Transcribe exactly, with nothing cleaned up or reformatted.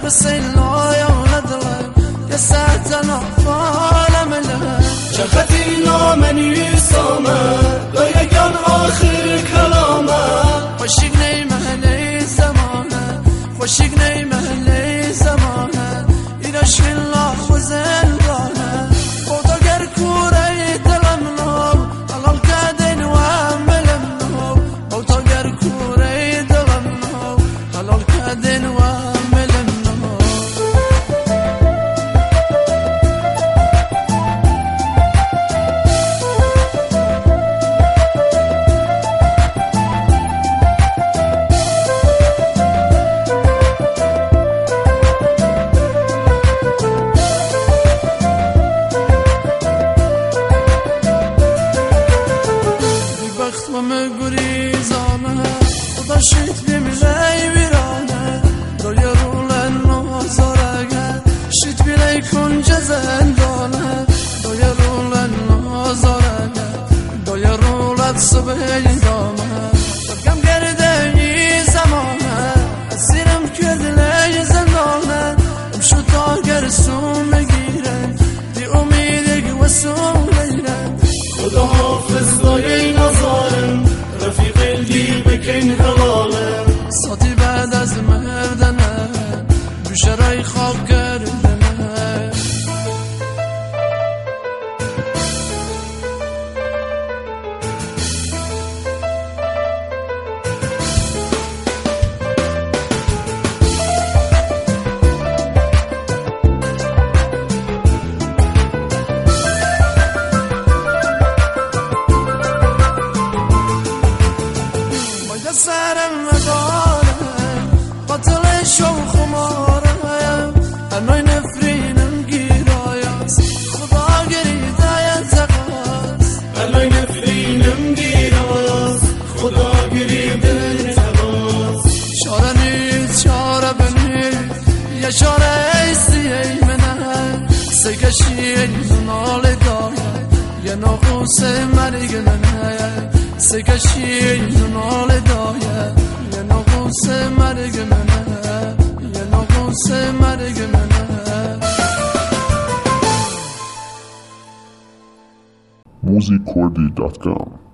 بسيلا يا ولد يا ساتنا فالم له شفتينا من يسامه لا يكن آخر كلامه خوشیگ نیمه زمانه خوشیگ نیمه زمانه این عشق الله و زندانه خدا گر کوره دلم نو حلال کردین و عملم نو خدا گر کوره دلم نو حلال کردین و عملم نو گریزانه خدا شید بیملی ویرانه دایا رولن نازارگه شید بیلی کنج زندانه دایا رولن نازارگه دایا رولت صبح دامه شبگم گرده ای زمانه اسیرم کدلی زندانه امشو تا گرسون بگیره دی امیدگی و سون لیره خدا حافظ دایه نظارم رفیق الدی بکن حلالم ساتی بعد از مردنه بشرای خواب گردنه سرم نداره قاتل شو خماره هنوی نفرینم گیرایاست خدا گریده یتقاست هنوی نفرینم گیرایاست خدا گریده یتقاست شاره نیست شاره بنید یه شاره ایستی ای منه سگشی نال داره یه ناقوس مرگ منه سگشی نال داره یه ناقوس مرگ منه یه ناقوس مرگ منه موزیک کردی دات کام